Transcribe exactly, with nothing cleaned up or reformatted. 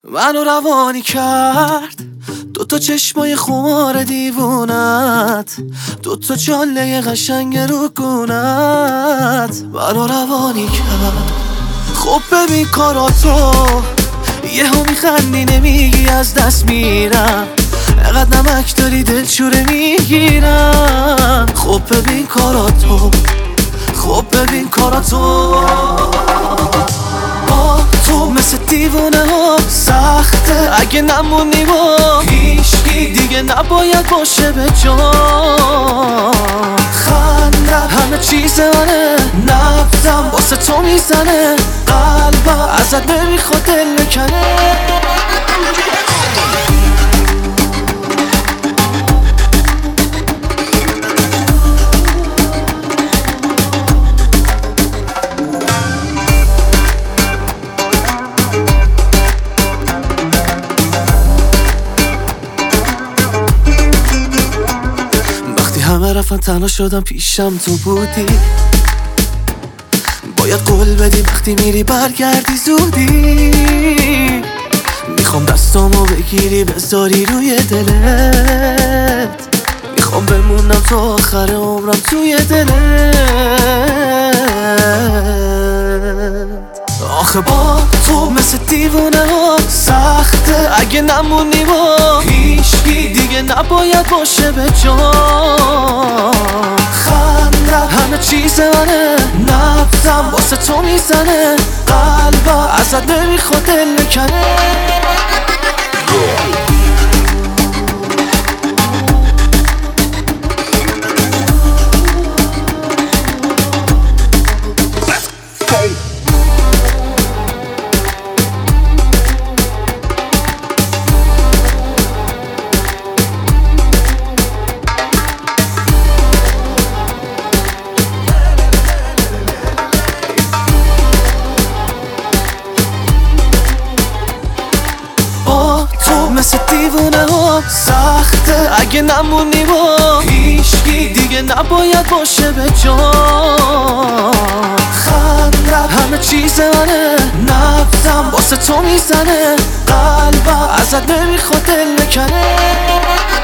منو روانی کرد دوتا چشمای خمار دیوونت، دوتا چاله قشنگ رو گونت. منو روانی کرد. خب ببین کاراتو، یهو میخندی نمیگی از دست میرم، اقدر نمک داری دلشوره میگیرم. خب ببین کاراتو، خب ببین کاراتو. با تو مثل دیوونه ها سخته، اگه نمونی با هیچکی دیگه نباید باشه به جان. خندم همه چیز منه، نبضم واسه تو میزنه، قلبم ازت نمیخواد دل بکنه. همه رفتن تنها شدم پیشم تو بودی، باید قول بدی وقتی میری برگردی زودی. میخوام دستامو بگیری بذاری روی دلت، میخوام بمونم تا آخر عمرم توی دلت. آخه با تو مثل دیوونه ها سخته، اگه نمونی با هیچکی دیگه نباید باشه به جان. خندم همه چیز منه، نبضم واسه تو میزنه، قلبم ازت نمیخواد دل بکنه. مثل دیوونه ها سخته، اگه نمونی با هیچکی دیگه نباید باشه به جان. خندم همه چیز منه، نبضم واسه تو میزنه، قلبم ازت نمیخواد دل بکنه.